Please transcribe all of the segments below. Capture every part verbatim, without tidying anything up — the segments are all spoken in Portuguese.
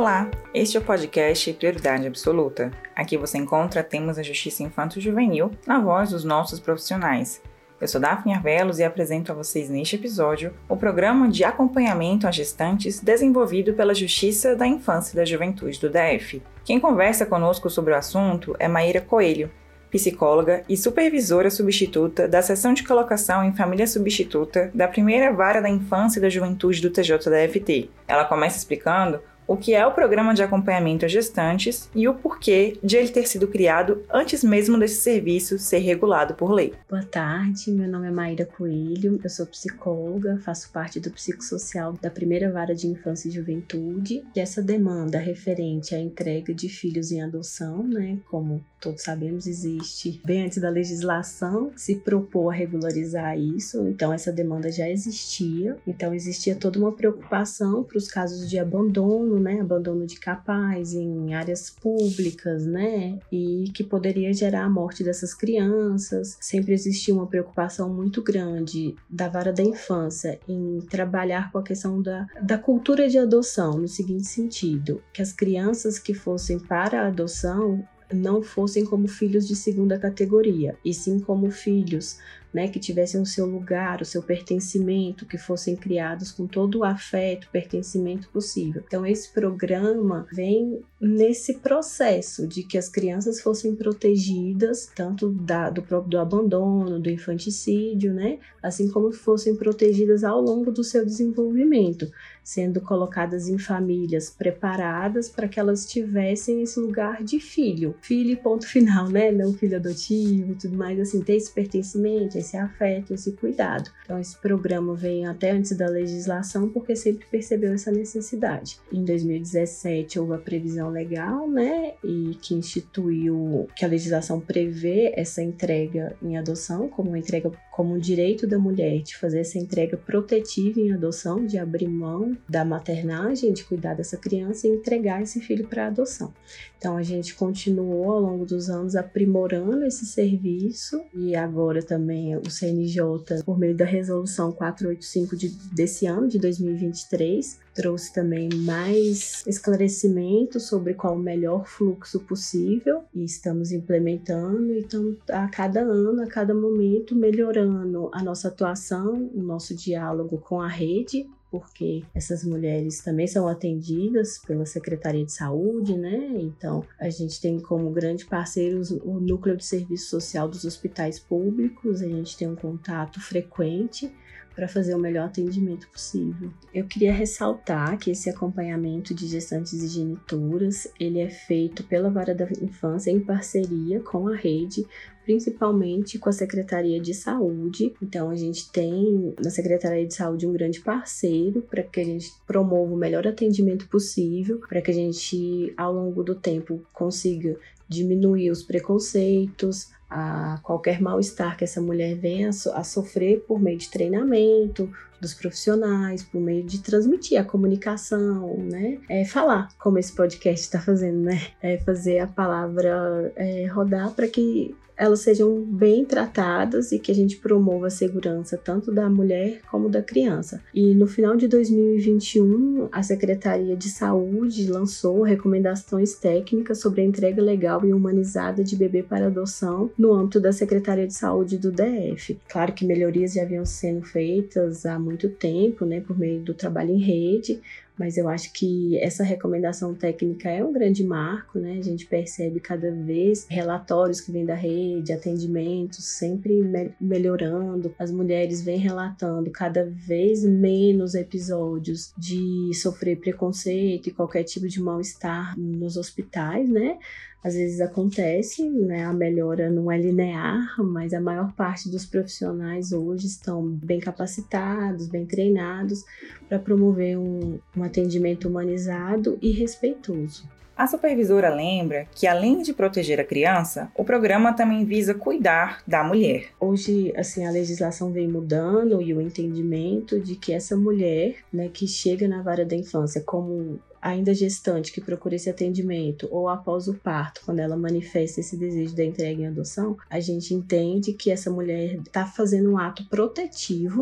Olá, este é o podcast Prioridade Absoluta. Aqui você encontra temas da justiça infanto-juvenil na voz dos nossos profissionais. Eu sou Daphne Arvelos e apresento a vocês neste episódio o programa de acompanhamento a gestantes desenvolvido pela Justiça da Infância e da Juventude do D F. Quem conversa conosco sobre o assunto é Maíra Coelho, psicóloga e supervisora substituta da Seção de Colocação em Família Substituta da Primeira Vara da Infância e da Juventude do T J D F T. Ela começa explicando o que é o Programa de Acompanhamento a Gestantes e o porquê de ele ter sido criado antes mesmo desse serviço ser regulado por lei. Boa tarde, meu nome é Maíra Coelho, eu sou psicóloga, faço parte do psicossocial da Primeira Vara de Infância e Juventude. E essa demanda referente à entrega de filhos em adoção, né, como todos sabemos, existe bem antes da legislação se propôs a regularizar isso, então essa demanda já existia, então existia toda uma preocupação para os casos de abandono, né, abandono de capaz em áreas públicas, né, e que poderia gerar a morte dessas crianças. Sempre existia uma preocupação muito grande da Vara da Infância em trabalhar com a questão da, da cultura de adoção, no seguinte sentido, que as crianças que fossem para a adoção não fossem como filhos de segunda categoria, e sim como filhos, né, que tivessem o seu lugar, o seu pertencimento, que fossem criados com todo o afeto, pertencimento possível. Então esse programa vem nesse processo de que as crianças fossem protegidas, tanto da, do próprio do abandono, do infanticídio, né, assim como fossem protegidas ao longo do seu desenvolvimento, sendo colocadas em famílias preparadas para que elas tivessem esse lugar de filho. Filho e ponto final, né? Não filho adotivo e tudo mais, assim, ter esse pertencimento, esse afeto, esse cuidado. Então esse programa veio até antes da legislação porque sempre percebeu essa necessidade. Em dois mil e dezessete houve a previsão legal, né? E que instituiu, que a legislação prevê essa entrega em adoção como uma entrega, como um direito da mulher de fazer essa entrega protetiva em adoção, de abrir mão da maternagem, de cuidar dessa criança e entregar esse filho para adoção. Então a gente continuou ao longo dos anos aprimorando esse serviço e agora também o C N J, por meio da resolução quatrocentos e oitenta e cinco de, desse ano, de dois mil e vinte e três, trouxe também mais esclarecimento sobre qual o melhor fluxo possível e estamos implementando e estamos a cada ano, a cada momento melhorando a nossa atuação, o nosso diálogo com a rede, porque essas mulheres também são atendidas pela Secretaria de Saúde, né? Então, a gente tem como grande parceiro o Núcleo de Serviço Social dos hospitais públicos, a gente tem um contato frequente para fazer o melhor atendimento possível. Eu queria ressaltar que esse acompanhamento de gestantes e genitoras, ele é feito pela Vara da Infância em parceria com a rede, principalmente com a Secretaria de Saúde. Então a gente tem na Secretaria de Saúde um grande parceiro para que a gente promova o melhor atendimento possível, para que a gente ao longo do tempo consiga diminuir os preconceitos, a qualquer mal-estar que essa mulher venha a, so- a sofrer por meio de treinamento dos profissionais, por meio de transmitir a comunicação, né? É falar, como esse podcast está fazendo, né? É fazer a palavra é, rodar para que elas sejam bem tratadas e que a gente promova a segurança tanto da mulher como da criança. E no final de dois mil e vinte e um, a Secretaria de Saúde lançou recomendações técnicas sobre a entrega legal e humanizada de bebê para adoção no âmbito da Secretaria de Saúde do D F. Claro que melhorias já haviam sendo feitas há muito tempo, né, por meio do trabalho em rede, mas eu acho que essa recomendação técnica é um grande marco, né? A gente percebe cada vez relatórios que vêm da rede, atendimentos sempre me- melhorando. As mulheres vêm relatando cada vez menos episódios de sofrer preconceito e qualquer tipo de mal-estar nos hospitais, né? Às vezes acontece, né? A melhora não é linear, mas a maior parte dos profissionais hoje estão bem capacitados, bem treinados para promover um, um atendimento humanizado e respeitoso. A supervisora lembra que, além de proteger a criança, o programa também visa cuidar da mulher. Hoje, assim, a legislação vem mudando e o entendimento de que essa mulher, né, que chega na vara da infância como ainda gestante, que procura esse atendimento, ou após o parto, quando ela manifesta esse desejo da entrega em adoção, a gente entende que essa mulher está fazendo um ato protetivo,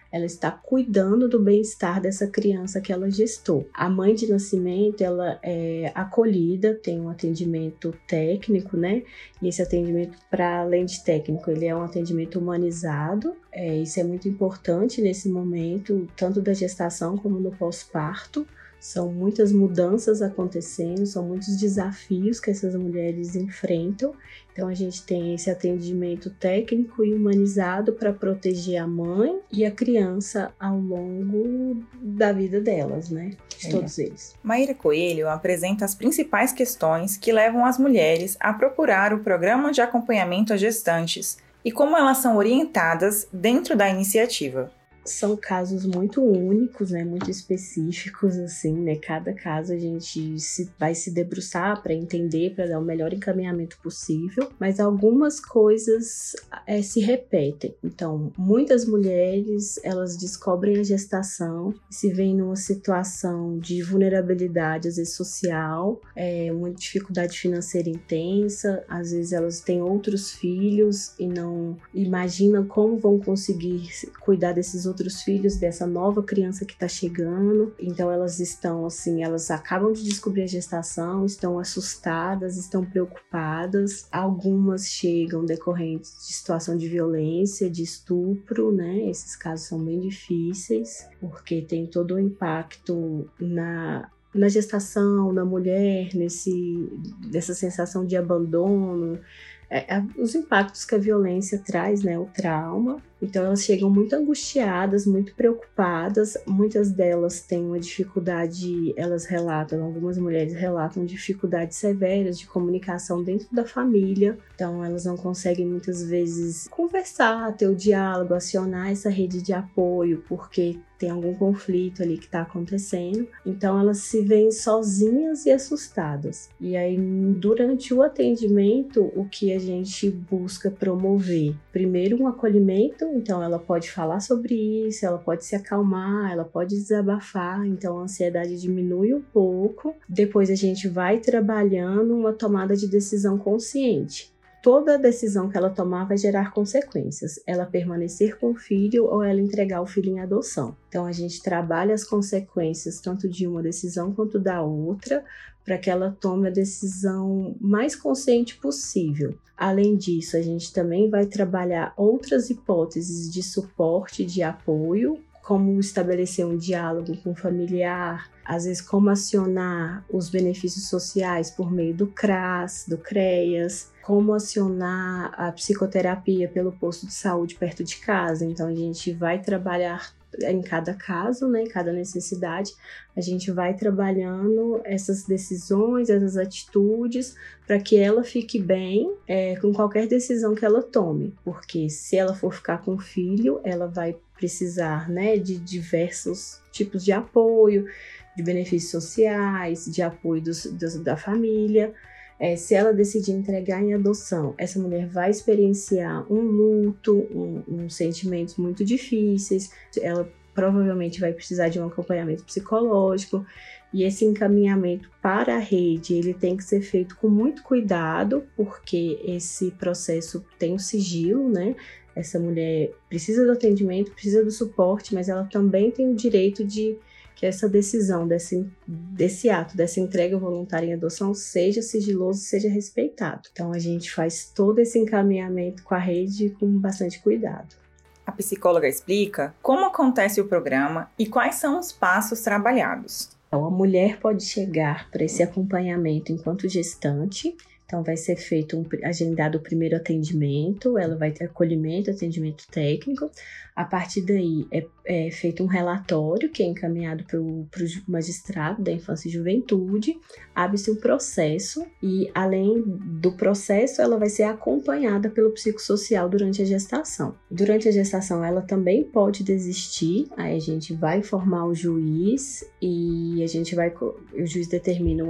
ela está cuidando do bem-estar dessa criança que ela gestou. A mãe de nascimento, ela é acolhida, tem um atendimento técnico, né? E esse atendimento, para além de técnico, ele é um atendimento humanizado. É, isso é muito importante nesse momento, tanto da gestação como no pós-parto. São muitas mudanças acontecendo, são muitos desafios que essas mulheres enfrentam. Então a gente tem esse atendimento técnico e humanizado para proteger a mãe e a criança ao longo da vida delas, né? De é. todos eles. Maíra Coelho apresenta as principais questões que levam as mulheres a procurar o programa de acompanhamento a gestantes e como elas são orientadas dentro da iniciativa. São casos muito únicos, né, muito específicos, assim, né, cada caso a gente se, vai se debruçar para entender, para dar o melhor encaminhamento possível, mas algumas coisas é, se repetem. Então, muitas mulheres, elas descobrem a gestação e se veem numa situação de vulnerabilidade, às vezes social, é, uma dificuldade financeira intensa, às vezes elas têm outros filhos e não imaginam como vão conseguir cuidar desses outros filhos, dessa nova criança que está chegando. Então elas estão assim, elas acabam de descobrir a gestação, estão assustadas, estão preocupadas. Algumas chegam decorrentes de situação de violência, de estupro, né? Esses casos são bem difíceis, porque tem todo o impacto na na gestação, na mulher, nesse, nessa sensação de abandono, é, é, os impactos que a violência traz, né, o trauma. Então elas chegam muito angustiadas, muito preocupadas, muitas delas têm uma dificuldade, elas relatam, algumas mulheres relatam dificuldades severas de comunicação dentro da família, então elas não conseguem muitas vezes conversar, ter o diálogo, acionar essa rede de apoio, porque tem algum conflito ali que está acontecendo, então elas se veem sozinhas e assustadas. E aí, durante o atendimento, o que a gente busca promover? Primeiro, um acolhimento, então ela pode falar sobre isso, ela pode se acalmar, ela pode desabafar, então a ansiedade diminui um pouco. Depois a gente vai trabalhando uma tomada de decisão consciente. Toda decisão que ela tomar vai gerar consequências. Ela permanecer com o filho ou ela entregar o filho em adoção. Então a gente trabalha as consequências tanto de uma decisão quanto da outra para que ela tome a decisão mais consciente possível. Além disso, a gente também vai trabalhar outras hipóteses de suporte, de apoio, como estabelecer um diálogo com o familiar, às vezes como acionar os benefícios sociais por meio do CRAS, do CREAS, como acionar a psicoterapia pelo posto de saúde perto de casa. Então a gente vai trabalhar em cada caso, né, em cada necessidade, a gente vai trabalhando essas decisões, essas atitudes, para que ela fique bem é, com qualquer decisão que ela tome, porque se ela for ficar com o filho, ela vai precisar, né, de diversos tipos de apoio, de benefícios sociais, de apoio dos, dos, da família. É, se ela decidir entregar em adoção, essa mulher vai experienciar um luto, um, um sentimentos muito difíceis, ela provavelmente vai precisar de um acompanhamento psicológico, e esse encaminhamento para a rede, ele tem que ser feito com muito cuidado, porque esse processo tem um sigilo, né? Essa mulher precisa do atendimento, precisa do suporte, mas ela também tem o direito de que essa decisão, desse, desse ato, dessa entrega voluntária em adoção seja sigiloso e seja respeitado. Então a gente faz todo esse encaminhamento com a rede com bastante cuidado. A psicóloga explica como acontece o programa e quais são os passos trabalhados. Então, a mulher pode chegar para esse acompanhamento enquanto gestante. Então, vai ser feito um agendado o primeiro atendimento, ela vai ter acolhimento, atendimento técnico. A partir daí, é, é feito um relatório que é encaminhado para o magistrado da Infância e Juventude, abre-se um processo e, além do processo, ela vai ser acompanhada pelo psicossocial durante a gestação. Durante a gestação, ela também pode desistir, aí a gente vai informar o juiz e a gente vai, o juiz determina uma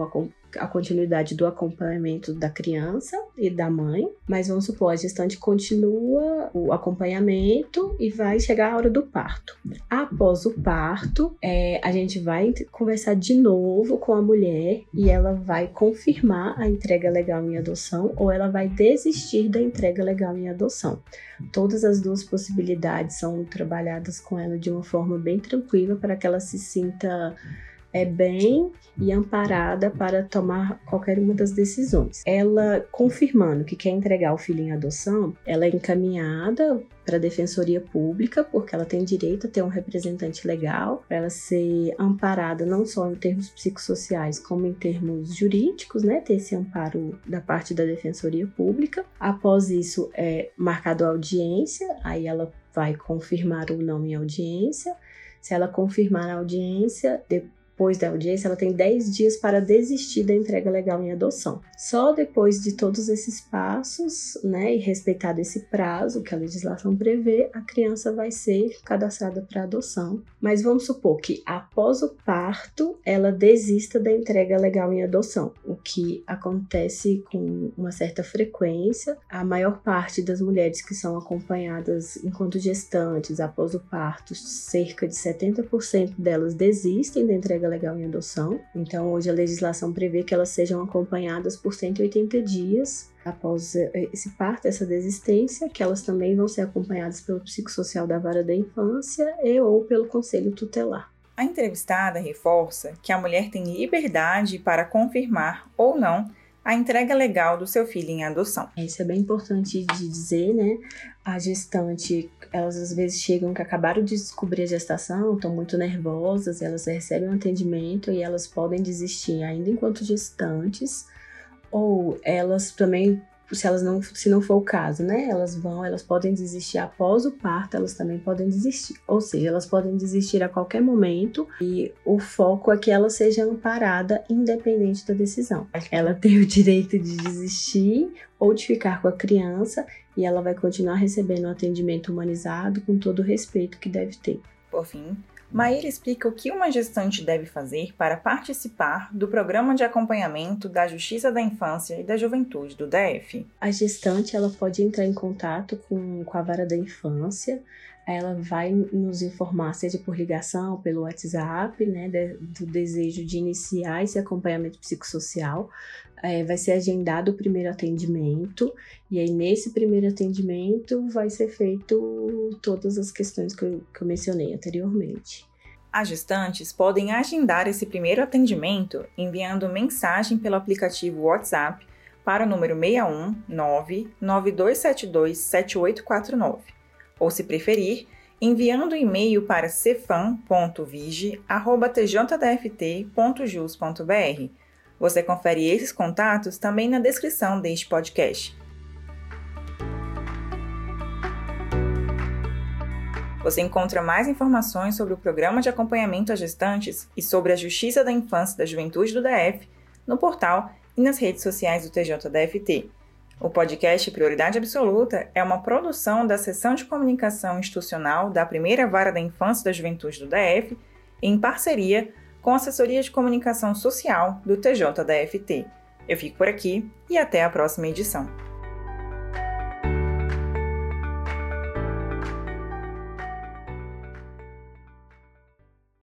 a continuidade do acompanhamento da criança e da mãe, mas vamos supor, a gestante continua o acompanhamento e vai chegar a hora do parto. Após o parto, é, a gente vai conversar de novo com a mulher e ela vai confirmar a entrega legal em adoção ou ela vai desistir da entrega legal em adoção. Todas as duas possibilidades são trabalhadas com ela de uma forma bem tranquila para que ela se sinta é bem e amparada para tomar qualquer uma das decisões. Ela, confirmando que quer entregar o filho em adoção, ela é encaminhada para a Defensoria Pública, porque ela tem direito a ter um representante legal, para ela ser amparada não só em termos psicossociais, como em termos jurídicos, né? Ter esse amparo da parte da Defensoria Pública. Após isso, é marcado a audiência, aí ela vai confirmar ou não em audiência. Se ela confirmar a audiência, depois Depois da audiência, ela tem dez dias para desistir da entrega legal em adoção. Só depois de todos esses passos, né, e respeitado esse prazo que a legislação prevê, a criança vai ser cadastrada para adoção. Mas vamos supor que após o parto, ela desista da entrega legal em adoção, o que acontece com uma certa frequência. A maior parte das mulheres que são acompanhadas enquanto gestantes após o parto, cerca de setenta por cento delas desistem da entrega legal em adoção. Então, hoje a legislação prevê que elas sejam acompanhadas por cento e oitenta dias após esse parto, essa desistência, que elas também vão ser acompanhadas pelo psicossocial da vara da infância e ou pelo conselho tutelar. A entrevistada reforça que a mulher tem liberdade para confirmar ou não a entrega legal do seu filho em adoção. Isso é bem importante de dizer, né? A gestante, elas às vezes chegam que acabaram de descobrir a gestação, estão muito nervosas, elas recebem um atendimento e elas podem desistir ainda enquanto gestantes, ou elas também, se elas não, se não for o caso, né? Elas vão, elas podem desistir após o parto, elas também podem desistir. Ou seja, elas podem desistir a qualquer momento e o foco é que ela seja amparada independente da decisão. Ela tem o direito de desistir ou de ficar com a criança e ela vai continuar recebendo um atendimento humanizado com todo o respeito que deve ter. Por fim, Maíra explica o que uma gestante deve fazer para participar do Programa de Acompanhamento da Justiça da Infância e da Juventude do D F. A gestante ela pode entrar em contato com, com a vara da infância, ela vai nos informar, seja por ligação, pelo WhatsApp, né, de, do desejo de iniciar esse acompanhamento psicossocial. É, vai ser agendado o primeiro atendimento e aí nesse primeiro atendimento vai ser feito todas as questões que eu, que eu mencionei anteriormente. As gestantes podem agendar esse primeiro atendimento enviando mensagem pelo aplicativo WhatsApp para o número seis um nove nove dois sete dois sete oito quatro nove ou, se preferir, enviando e-mail para cefam ponto vige arroba t j d f t ponto jus ponto b r. Você confere esses contatos também na descrição deste podcast. Você encontra mais informações sobre o Programa de Acompanhamento a Gestantes e sobre a Justiça da Infância e da Juventude do D F no portal e nas redes sociais do T J D F T. O podcast Prioridade Absoluta é uma produção da Seção de Comunicação Institucional da Primeira Vara da Infância e da Juventude do D F, em parceria com a Assessoria de Comunicação Social do T J D F T. Eu fico por aqui e até a próxima edição.